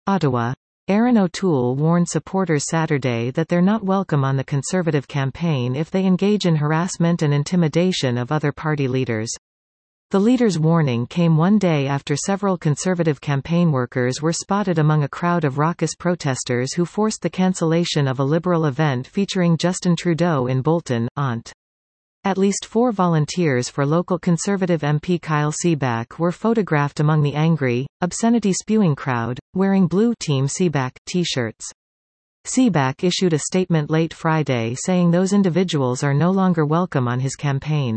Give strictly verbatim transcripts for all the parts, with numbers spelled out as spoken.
Ottawa. Erin O'Toole warned supporters Saturday that they're not welcome on the Conservative campaign if they engage in harassment and intimidation of other party leaders. The leader's warning came one day after several Conservative campaign workers were spotted among a crowd of raucous protesters who forced the cancellation of a Liberal event featuring Justin Trudeau in Bolton, Ont. At least four volunteers for local Conservative M P Kyle Seaback were photographed among the angry, obscenity-spewing crowd, wearing blue Team Seaback t-shirts. Seaback issued a statement late Friday saying those individuals are no longer welcome on his campaign.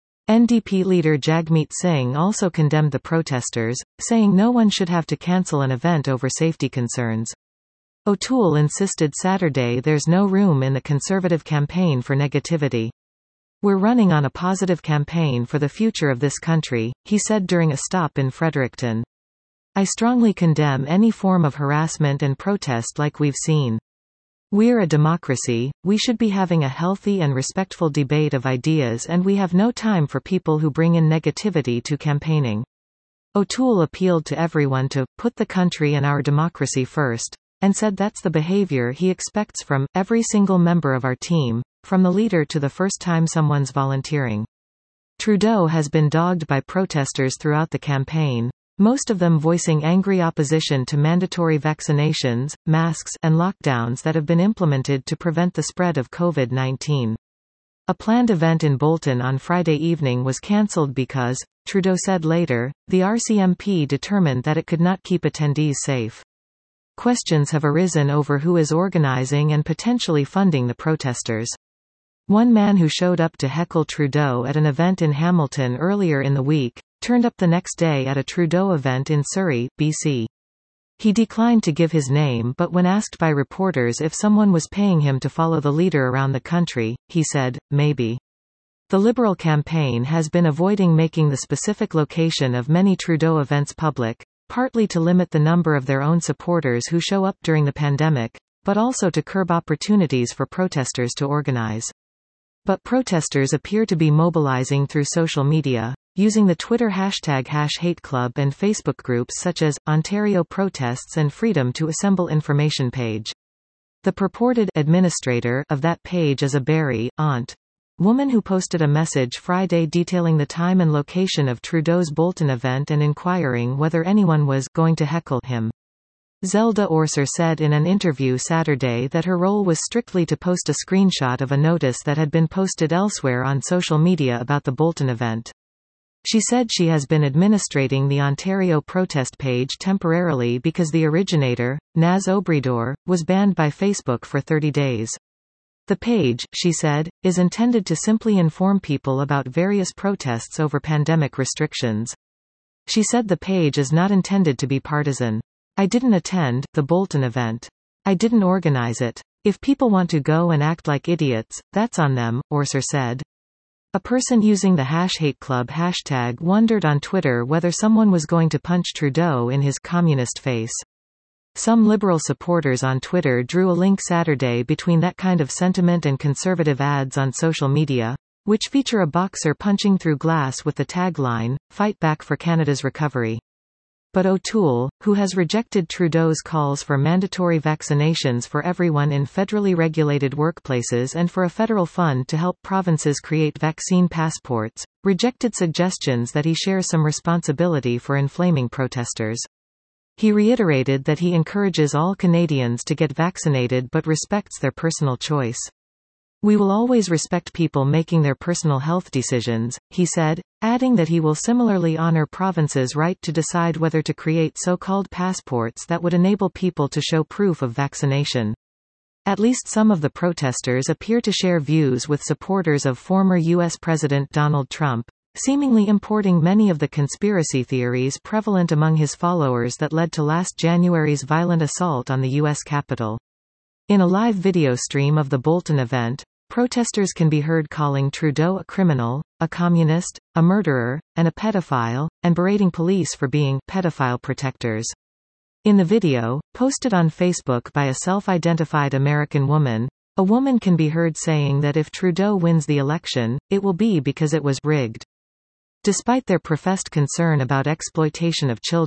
N D P leader Jagmeet Singh also condemned the protesters, saying no one should have to cancel an event over safety concerns. O'Toole insisted Saturday there's no room in the Conservative campaign for negativity. "We're running on a positive campaign for the future of this country," he said during a stop in Fredericton. "I strongly condemn any form of harassment and protest like we've seen. We're a democracy, we should be having a healthy and respectful debate of ideas, and we have no time for people who bring in negativity to campaigning." O'Toole appealed to everyone to put the country and our democracy first, and said that's the behavior he expects from every single member of our team, from the leader to the first time someone's volunteering. Trudeau has been dogged by protesters throughout the campaign, most of them voicing angry opposition to mandatory vaccinations, masks, and lockdowns that have been implemented to prevent the spread of COVID nineteen. A planned event in Bolton on Friday evening was cancelled because, Trudeau said later, the R C M P determined that it could not keep attendees safe. Questions have arisen over who is organizing and potentially funding the protesters. One man who showed up to heckle Trudeau at an event in Hamilton earlier in the week, turned up the next day at a Trudeau event in Surrey, B C. He declined to give his name, but when asked by reporters if someone was paying him to follow the leader around the country, he said, maybe. The Liberal campaign has been avoiding making the specific location of many Trudeau events public, partly to limit the number of their own supporters who show up during the pandemic, but also to curb opportunities for protesters to organize. But protesters appear to be mobilizing through social media, using the Twitter hashtag #HateClub and Facebook groups such as Ontario Protests and Freedom to Assemble information page. The purported administrator of that page is a Barrie, Ont. woman who posted a message Friday detailing the time and location of Trudeau's Bolton event and inquiring whether anyone was going to heckle him. Zelda Orser said in an interview Saturday that her role was strictly to post a screenshot of a notice that had been posted elsewhere on social media about the Bolton event. She said she has been administrating the Ontario protest page temporarily because the originator, Naz Obrador, was banned by Facebook for thirty days. The page, she said, is intended to simply inform people about various protests over pandemic restrictions. She said the page is not intended to be partisan. "I didn't attend the Bolton event. I didn't organize it. If people want to go and act like idiots, that's on them," Orser said. A person using the #HateClub hashtag wondered on Twitter whether someone was going to punch Trudeau in his communist face. Some Liberal supporters on Twitter drew a link Saturday between that kind of sentiment and Conservative ads on social media, which feature a boxer punching through glass with the tagline, "Fight back for Canada's recovery." But O'Toole, who has rejected Trudeau's calls for mandatory vaccinations for everyone in federally regulated workplaces and for a federal fund to help provinces create vaccine passports, rejected suggestions that he shares some responsibility for inflaming protesters. He reiterated that he encourages all Canadians to get vaccinated but respects their personal choice. "We will always respect people making their personal health decisions," he said, adding that he will similarly honor provinces' right to decide whether to create so-called passports that would enable people to show proof of vaccination. At least some of the protesters appear to share views with supporters of former U S President Donald Trump, seemingly importing many of the conspiracy theories prevalent among his followers that led to last January's violent assault on the U S Capitol. In a live video stream of the Bolton event, protesters can be heard calling Trudeau a criminal, a communist, a murderer, and a pedophile, and berating police for being pedophile protectors. In the video, posted on Facebook by a self-identified American woman, a woman can be heard saying that if Trudeau wins the election, it will be because it was rigged. Despite their professed concern about exploitation of children,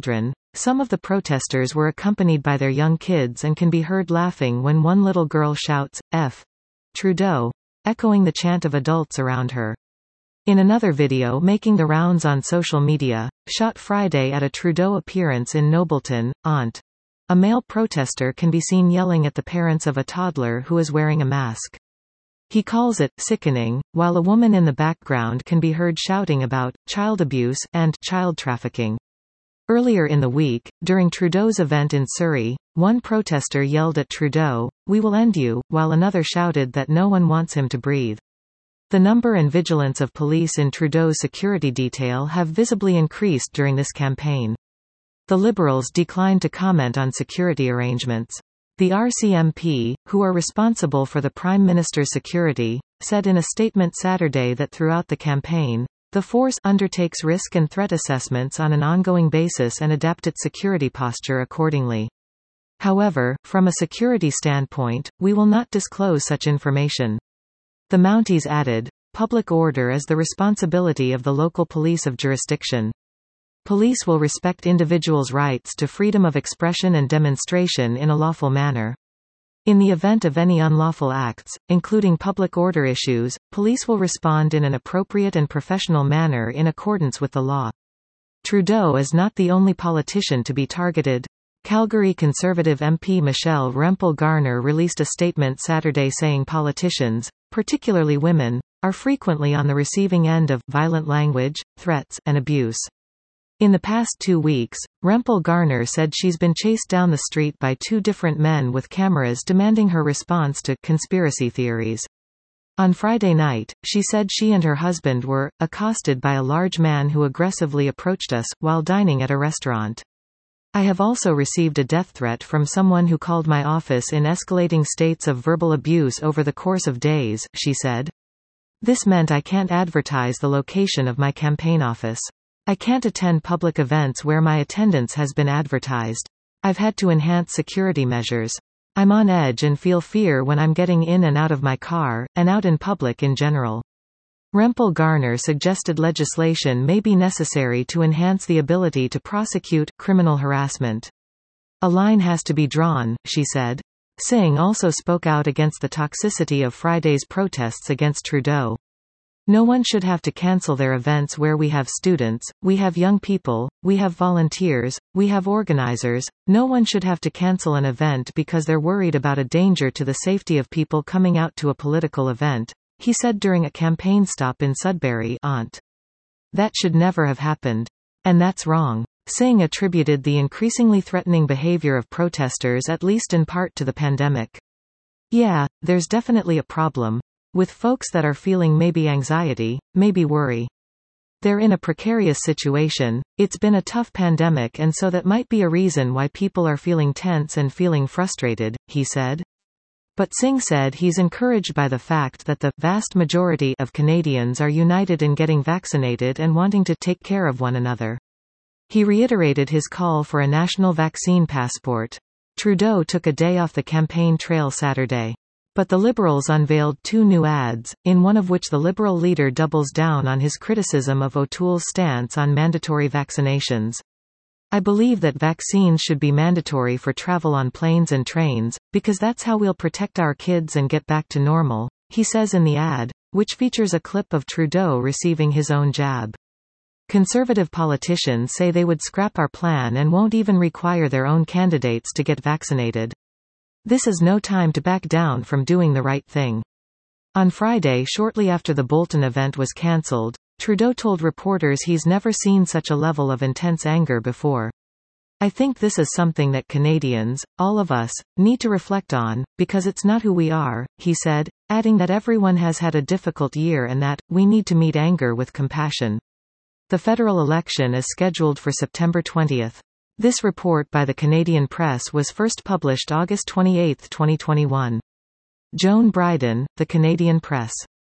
Some of the protesters were accompanied by their young kids and can be heard laughing when one little girl shouts, F. Trudeau, echoing the chant of adults around her. In another video making the rounds on social media, shot Friday at a Trudeau appearance in Nobleton, Ont. A male protester can be seen yelling at the parents of a toddler who is wearing a mask. He calls it sickening, while a woman in the background can be heard shouting about child abuse and child trafficking. Earlier in the week, during Trudeau's event in Surrey, one protester yelled at Trudeau, "We will end you," while another shouted that no one wants him to breathe. The number and vigilance of police in Trudeau's security detail have visibly increased during this campaign. The Liberals declined to comment on security arrangements. The R C M P, who are responsible for the Prime Minister's security, said in a statement Saturday that throughout the campaign, the force undertakes risk and threat assessments on an ongoing basis and adapt its security posture accordingly. However, from a security standpoint, we will not disclose such information. The Mounties added, "Public order is the responsibility of the local police of jurisdiction. Police will respect individuals' rights to freedom of expression and demonstration in a lawful manner. In the event of any unlawful acts, including public order issues, police will respond in an appropriate and professional manner in accordance with the law." Trudeau is not the only politician to be targeted. Calgary Conservative M P Michelle Rempel-Garner released a statement Saturday saying politicians, particularly women, are frequently on the receiving end of violent language, threats, and abuse. In the past two weeks, Rempel-Garner said she's been chased down the street by two different men with cameras demanding her response to conspiracy theories. On Friday night, she said she and her husband were accosted by a large man who aggressively approached us while dining at a restaurant. "I have also received a death threat from someone who called my office in escalating states of verbal abuse over the course of days," she said. "This meant I can't advertise the location of my campaign office. I can't attend public events where my attendance has been advertised. I've had to enhance security measures. I'm on edge and feel fear when I'm getting in and out of my car, and out in public in general." Rempel-Garner suggested legislation may be necessary to enhance the ability to prosecute criminal harassment. "A line has to be drawn," she said. Singh also spoke out against the toxicity of Friday's protests against Trudeau. "No one should have to cancel their events where we have students, we have young people, we have volunteers, we have organizers. No one should have to cancel an event because they're worried about a danger to the safety of people coming out to a political event," he said during a campaign stop in Sudbury, Ont. "That should never have happened. And that's wrong." Singh attributed the increasingly threatening behavior of protesters at least in part to the pandemic. "Yeah, there's definitely a problem. With folks that are feeling maybe anxiety, maybe worry. They're in a precarious situation, it's been a tough pandemic and so that might be a reason why people are feeling tense and feeling frustrated," he said. But Singh said he's encouraged by the fact that the vast majority of Canadians are united in getting vaccinated and wanting to take care of one another. He reiterated his call for a national vaccine passport. Trudeau took a day off the campaign trail Saturday. But the Liberals unveiled two new ads, in one of which the Liberal leader doubles down on his criticism of O'Toole's stance on mandatory vaccinations. "I believe that vaccines should be mandatory for travel on planes and trains, because that's how we'll protect our kids and get back to normal," he says in the ad, which features a clip of Trudeau receiving his own jab. Conservative politicians say they would scrap our plan and won't even require their own candidates to get vaccinated. This is no time to back down from doing the right thing. On Friday, shortly after the Bolton event was cancelled, Trudeau told reporters he's never seen such a level of intense anger before. "I think this is something that Canadians, all of us, need to reflect on, because it's not who we are," he said, adding that everyone has had a difficult year and that, we need to meet anger with compassion. The federal election is scheduled for September twentieth. This report by the Canadian Press was first published August twenty-eighth, twenty twenty-one. Joan Bryden, The Canadian Press.